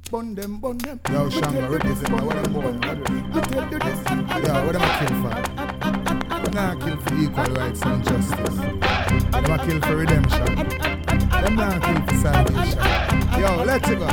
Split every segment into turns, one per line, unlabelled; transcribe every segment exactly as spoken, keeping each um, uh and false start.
Bun them, bun them.
Yo, Shango, represent my what I'm born.
Me tell you this.
Yo, what am I kill for? I'm not kill for equal rights and justice. I'm a kill for redemption. I'm not kill for salvation. Yo, let's go.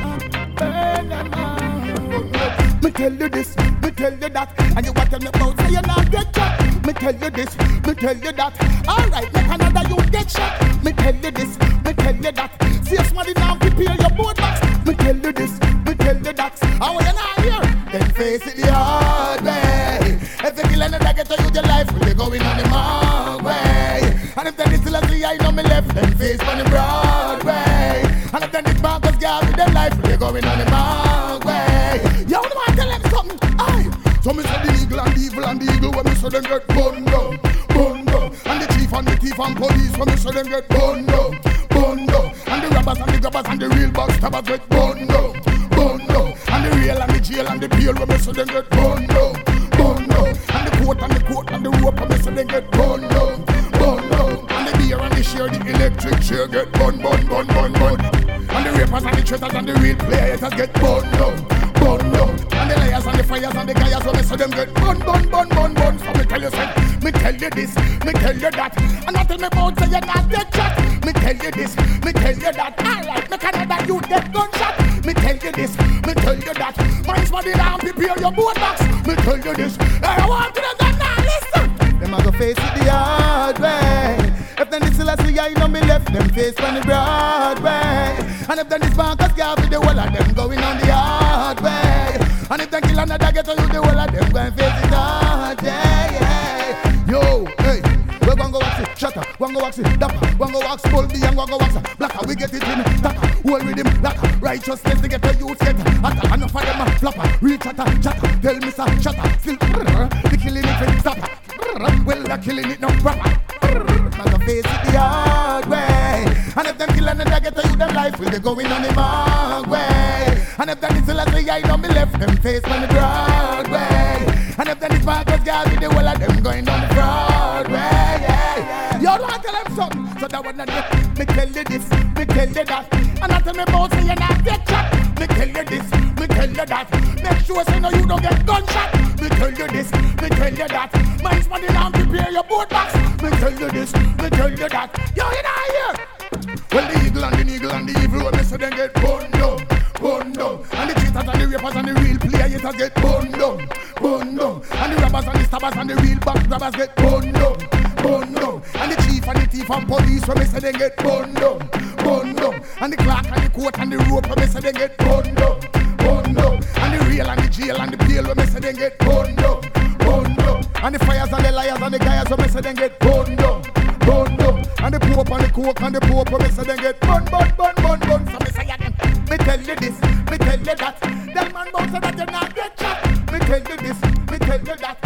Me tell you this, me tell you that, and you want to tell me about say you not get shot. Me tell you this, me tell you that. Alright, make another you get shot. Me tell you this, me tell you that. See if somebody now prepare your board box. Me tell you this, me tell you that. And when you're not here, then face it the hard way. If you kill another get to you your life, will you going on the wrong way? And if then it's still a see I know me left, then face on the broad way. And if then it's Marcus girl with them life, will you going on the wrong way? You don't want to tell them something, aye. So me say the eagle and the evil and the eagle when me say them get burned down, burned down. And the chief and the thief and police when me say them get burned down, burned down. And the robbers and the grabbers and the real backstabbers get burned down, burned down. And the real and the jail and the bail when me say them get burned down, burned down. And the court and the court and the rope when me say them get burned down, burned down. And the beer and the share, the electric chair get burned, burned, burned, burned, burned. And the rappers and the traitors and the real players get burned down, burned down. And the liars and the fires and the guys when me say them get bun, bun, bun, bun, bun. So me tell you say, me tell you this, me tell you that. And I tell me about say you not get shot. Me tell you this, me tell you that. Alright, me Canada you get gunshot. Me tell you this, me tell you that. Mine's money down, prepare your boat box. Me tell you this, I want to know that now listen. Them a go face it the hard way. If then it's still a see I know me left them face on the broad way. And if then it's Marcus girl with the whole of them going on the hard way. And if they kill another get to you, the whole of them going face it hard, yeah, yeah. Yo, hey, we're gonna go wax it, shutter, one go wax it, dapper, one go wax Bulby and one go wax it, blacker, we get it in, tacker, whole with him, blacker, righteousness to get to you, get hotter, enough of them a flapper, real chatter, chatter, tell me sir, chatter, still, the killing it in stopper, well, the killing it no proper, man go face it the hard way, and if them kill another get to you, them life will they going on the wrong way. And if that is the last way I know me left them face on the Broadway. And if that is Marcus girl with the whole of them going down the Broadway, yeah, yeah. You don't want to tell them something, so that one not it. Me tell you this, me tell you that. And I tell me about say you not get shot. Me tell you this, me tell you that. Make sure say no you don't get gunshot. Me tell you this, me tell you that. Mine's money down, prepare your boat box. Me tell you this, me tell you that. Yo, you not here. Well the eagle and the eagle and the evil when me say them get burned down, burned down. And the cheaters and the rappers and the real players get burned down, burned down. And the robbers and the stabbers and the real backstabbers get burned down, burned down. And the chief and the thief and police when me say them get burned down, burned down. And the clerk and the court and the rope when me say them get burned down, burned down. And the real and the jail and the bail when me say them get burned down, burned down. And the fires and the liars and the guys when me say them get burned down, burned down. And the pope and the coke and the pope when me say them get bun, bun, bun, bun, bun. So me say again, me tell you this, me tell you that. That man bounce so that you not get shot. Me tell you this, me tell you that.